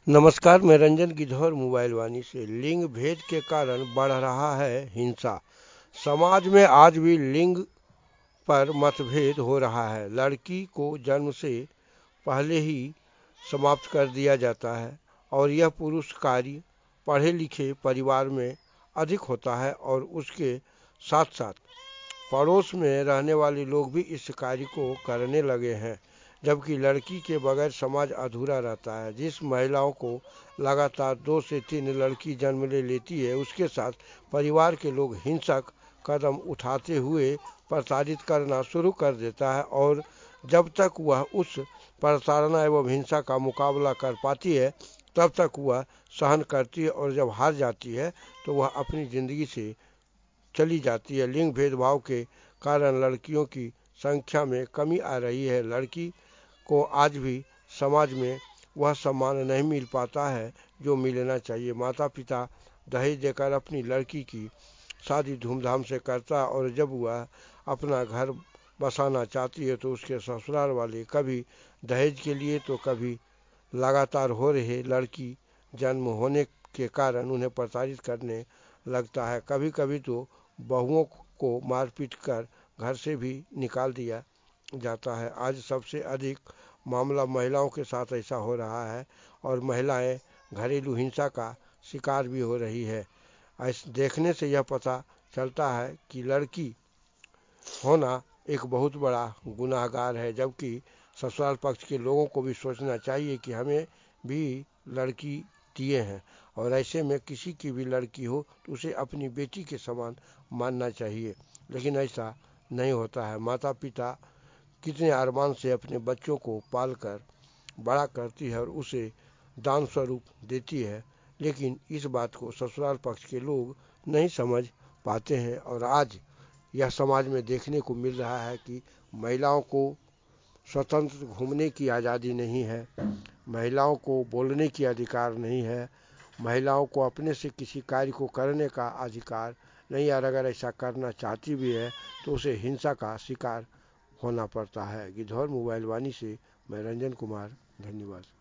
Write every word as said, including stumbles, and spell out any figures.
नमस्कार, मैं रंजन गिद्धौर मोबाइल वाणी से। लिंग भेद के कारण बढ़ रहा है हिंसा। समाज में आज भी लिंग पर मतभेद हो रहा है। लड़की को जन्म से पहले ही समाप्त कर दिया जाता है और यह पुरुष कार्य पढ़े लिखे परिवार में अधिक होता है और उसके साथ साथ पड़ोस में रहने वाले लोग भी इस कार्य को करने लगे हैं, जबकि लड़की के बगैर समाज अधूरा रहता है। जिस महिलाओं को लगातार दो से तीन लड़की जन्म ले लेती है, उसके साथ परिवार के लोग हिंसक कदम उठाते हुए प्रताड़ित करना शुरू कर देता है और जब तक वह उस प्रताड़ना एवं हिंसा का मुकाबला कर पाती है तब तक वह सहन करती है और जब हार जाती है तो वह अपनी ज़िंदगी से चली जाती है। लिंग भेदभाव के कारण लड़कियों की संख्या में कमी आ रही है। लड़की को आज भी समाज में वह सम्मान नहीं मिल पाता है जो मिलना चाहिए। माता पिता दहेज देकर अपनी लड़की की शादी धूमधाम से करता है और जब वह अपना घर बसाना चाहती है तो उसके ससुराल वाले कभी दहेज के लिए तो कभी लगातार हो रहे लड़की जन्म होने के कारण उन्हें प्रताड़ित करने लगता है। कभी कभी तो बहुओं को मारपीट कर घर से भी निकाल दिया जाता है। आज सबसे अधिक मामला महिलाओं के साथ ऐसा हो रहा है और महिलाएं घरेलू हिंसा का शिकार भी हो रही है। ऐसे देखने से यह पता चलता है कि लड़की होना एक बहुत बड़ा गुनाहगार है, जबकि ससुराल पक्ष के लोगों को भी सोचना चाहिए कि हमें भी लड़की दिए हैं और ऐसे में किसी की भी लड़की हो तो उसे अपनी बेटी के समान मानना चाहिए, लेकिन ऐसा नहीं होता है। माता पिता कितने अरमान से अपने बच्चों को पाल कर बड़ा करती है और उसे दान स्वरूप देती है, लेकिन इस बात को ससुराल पक्ष के लोग नहीं समझ पाते हैं और आज यह समाज में देखने को मिल रहा है कि महिलाओं को स्वतंत्र घूमने की आज़ादी नहीं है, महिलाओं को बोलने की अधिकार नहीं है, महिलाओं को अपने से किसी कार्य को करने का अधिकार नहीं, और अगर ऐसा करना चाहती भी है तो उसे हिंसा का शिकार होना पड़ता है। गिद्धौर मोबाइल वाणी से मैं रंजन कुमार, धन्यवाद।